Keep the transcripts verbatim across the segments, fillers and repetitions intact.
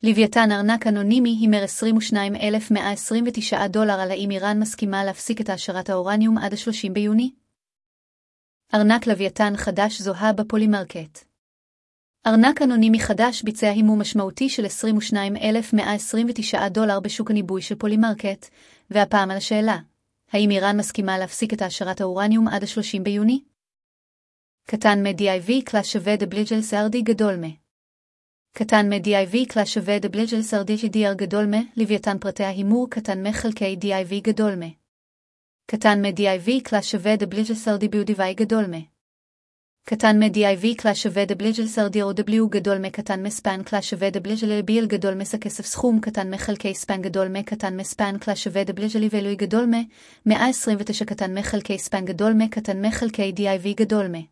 לוויתן ארנק אנונימי הימר עשרים ושניים אלף מאה עשרים ותשעה דולר על האם איראן מסכימה להפסיק את העשרת האורניום עד ה-שלושים ביוני? ארנק לוויתן חדש זוהה בפולימרקט. ארנק אנונימי חדש ביצע הימור משמעותי של עשרים ושניים אלף מאה עשרים ותשעה דולר בשוק הניבוי של פולימרקט, והפעם על השאלה, האם איראן מסכימה להפסיק את העשרת האורניום עד ה-שלושים ביוני? קטן מ-די איי וי קלאס שווה דבליג'ל סרדי גדול מ. קטן מ-די איי וי קלאס שווה דבליג'ל סרדי די אר גדול מ, לוויתן פרטי ההימור קטן מ חלקי די איי וי גדול מ. קטן מ-די איי וי קלאס שווה דבליג'ל סרדי ביודיווי גדול מ. קטן מ-די איי וי קלאס שווה דבליג'ל סרדי או דבליו גדול מ קטן מספן קלאס שווה דבליג'ל ביל גדול מס הכסף סכום קטן מחלקי ספן גדול מ קטן מספן קלאס שווה דבליג'ל ואלוי גדול מ מאה עשרים ותשע קטן מחלקי ספן גדול מ קטן מחלקי די איי וי גדול מ.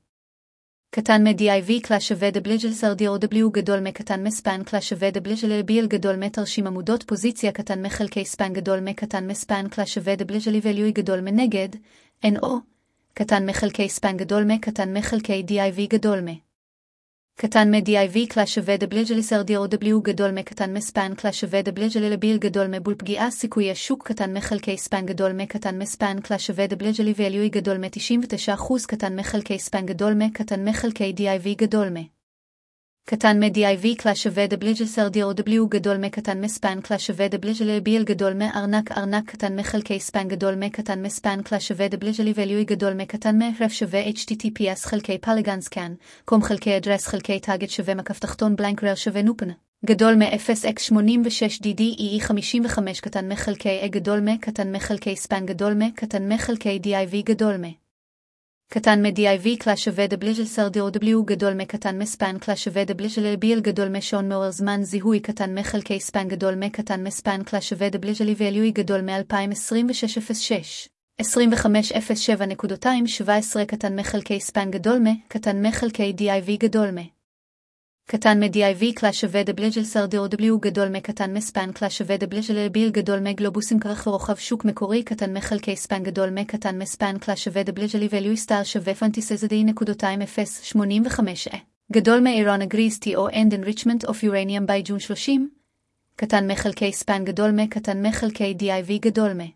קטן מ-די איי וי קלאס שווה דבליג'ל סרדי או דבליו גדול מ קטן מספן קלאס שווה דבליג'ל ביל גדול מ תרשים עמודות פוזיציה קטן מחלקי ספן גדול מ קטן מספן קלאס שווה דבליג'ל ואלוי גדול מנגד אן או קטן מחלקי ספן גדול מ קטן מחלקי די איי וי גדול מ. קטן מ-די איי וי קלאס שווה דבליג'ל סרדי או דבליו גדול מ קטן מספן קלאס שווה דבליג'ל ביל גדול מ בול פגיעה סיכוי השוק קטן מחלקי ספן גדול מ קטן מספן קלאס שווה דבליג'ל ואלוי גדול מ תשעים ותשע אחוז קטן מחלקי ספן גדול מ קטן מחלקי די איי וי גדול מ. קטן מ-די איי וי קלאס שווה דבליג'ל סרדי או דבליו גדול מ קטן מספן קלאס שווה דבליג'ל ביל גדול מ ארנק ארנק קטן מחלקי ספן גדול מ קטן מספן קלאס שווה דבליג'ל ואלוי גדול מ קטן מ רף שווה אייץ' טי טי פי אס חלקי פלגן סקן קום חלקי אדרס חלקי טאגט שווה מקף תחתון בלנקרר שווה נופן גדול מ אפס אקס שמונים ושש די די אי חמישים וחמש קטן מחלקי גדול מ קטן מחלקי ספן גדול מ קטן מחלקי די איי וי גדול מ. קטן מ-די איי וי קלאס שווה דבליג'ל סרדי או דבליו גדול מ קטן מספן קלאס שווה דבליג'ל ביל גדול מ שעון מעורר זמן זיהוי קטן מחלקי ספן גדול מ קטן מספן קלאס שווה דבליג'ל ואלוי גדול מ-אלפיים עשרים ושש אפס שש עשרים וחמש אפס שבע שבע עשרה קטן מחלקי ספן גדול מ קטן מחלקי די איי וי גדול מ. קטן מ-די איי וי קלאס שווה דבליג'ל סרדי או דבליו גדול מ קטן מספן קלאס שווה דבליג'ל ביל גדול מ גלובוסים כרך ורוחב שוק מקורי קטן מחלקי ספן גדול מ קטן מספן קלאס שווה דבליג'ל ואלוי סטאר שווה פנטיסזדי נקודותיים אפס שמונים וחמש גדול מ איראן agrees to end enrichment of uranium by June שלושים קטן מחלקי ספן גדול מ קטן מחלקי די איי וי גדול מ.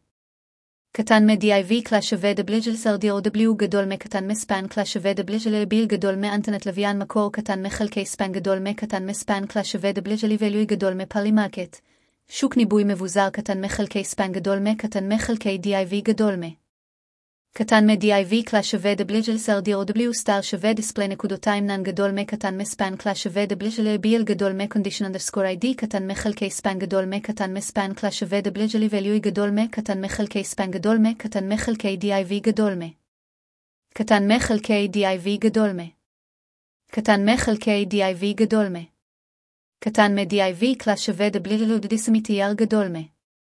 קטן מ-די איי וי קלאס שווה דבליג'ל סרדי או דבליו גדול מ קטן מספן קלאס שווה דבליג'ל ביל גדול מ אנטנת לוויין מקור קטן מחלקי ספן גדול מ קטן מספן קלאס שווה דבליג'ל ואלוי גדול מ פולימרקט שוק ניבוי מבוזר קטן מחלקי ספן גדול מ קטן מחלקי די איי וי גדול מ. קטן מ-די איי וי קלאס שווה דבליג'ל סרדי או דבליו סטאר שווה דיספלי נקודותיים נן גדול מ קטן מספן קלאס שווה דבליג'ל ביל גדול מ קונדישן אנדרסקור איי די קטן מחלקי ספן גדול מ קטן מספן קלאס שווה דבליג'ל ואלוי גדול מ קטן מחלקי ספן גדול מ קטן מחלקי די איי וי גדול מ. קטן מחלקי די איי וי גדול מ. קטן מחלקי די איי וי גדול מ. קטן מ-די איי וי קלאס שווה דבליג'ל דיסמיטייר גדול מ.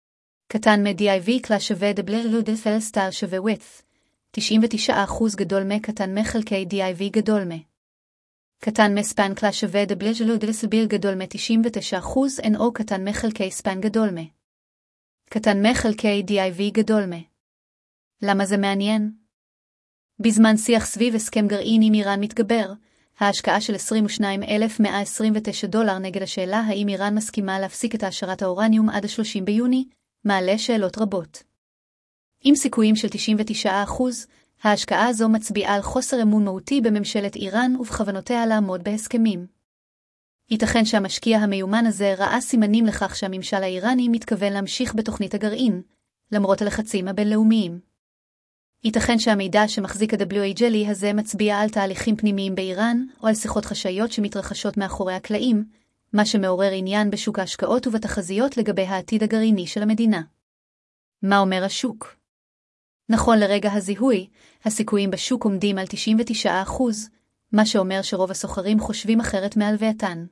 קטן מ-די איי וי קלאס שווה דבליג'ל דיספל סטאר שווה width תשעים ותשעה אחוז גדול מ קטן מחלקי די איי וי גדול מ. קטן מספן קלאס שווה דבליג'ל דיסביל גדול מ תשעים ותשעה אחוז אן או קטן מחלקי ספן גדול מ. קטן מחלקי די איי וי גדול מ. למה זה מעניין? בזמן שיח סביב הסכם גרעין עם איראן מתגבר, ההשקעה של עשרים ושניים אלף מאה עשרים ותשע דולר נגד השאלה האם איראן מסכימה להפסיק את העשרת האורניום עד ה-שלושים ביוני, מעלה שאלות רבות. עם סיכויים של תשעים ותשעה אחוז, ההשקעה הזו מצביעה על חוסר אמון מהותי בממשלת איראן ובכוונותיה לעמוד בהסכמים. ייתכן שהמשקיע המיומן הזה ראה סימנים לכך שהממשל האיראני מתכוון להמשיך בתוכנית הגרעין, למרות הלחצים הבינלאומיים. ייתכן שהמידע שמחזיק ה-דאבליו איי ג'לי הזה מצביע על תהליכים פנימיים באיראן או על שיחות חשאיות שמתרחשות מאחורי הקלעים, מה שמעורר עניין בשוק ההשקעות ובתחזיות לגבי העתיד הגרעיני של המדינה. מה אומר השוק? נכון לרגע הזיהוי, הסיכויים בשוק עומדים על תשעים ותשעה אחוז, מה שאומר שרוב הסוחרים חושבים אחרת מהלווייתן.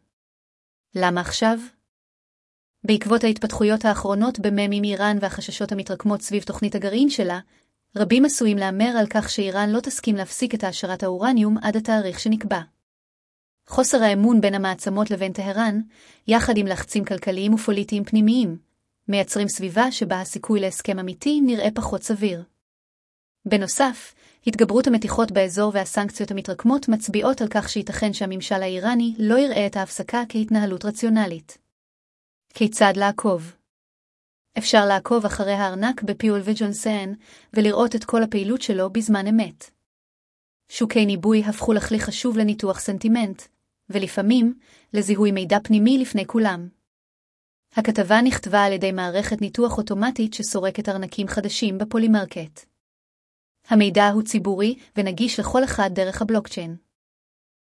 למה עכשיו? בעקבות ההתפתחויות האחרונות במם עם איראן והחששות המתרקמות סביב תוכנית הגרעין שלה, רבים עשויים לאמר על כך שאיראן לא תסכים להפסיק את העשרת האורניום עד התאריך שנקבע. חוסר האמון בין המעצמות לבין טהרן, יחד עם לחצים כלכליים ופוליטיים פנימיים, מייצרים סביבה שבה הסיכוי להסכם אמיתי נראה פחות סביר. בנוסף, התגברות המתיחות באזור והסנקציות המתרקמות מצביעות על כך שייתכן שהממשל האיראני לא יראה את ההפסקה כהתנהלות רציונלית. כיצד לעקוב? אפשר לעקוב אחרי הארנק בפיול וג'ונסון ולראות את כל הפעילות שלו בזמן אמת. שוקי ניבוי הפכו לכלי חשוב לניתוח סנטימנט, ולפעמים לזיהוי מידע פנימי לפני כולם. הכתבה נכתבה על ידי מערכת ניתוח אוטומטית שסורקת ארנקים חדשים בפולימרקט. המידע הוא ציבורי ונגיש לכל אחד דרך הבלוקצ'יין.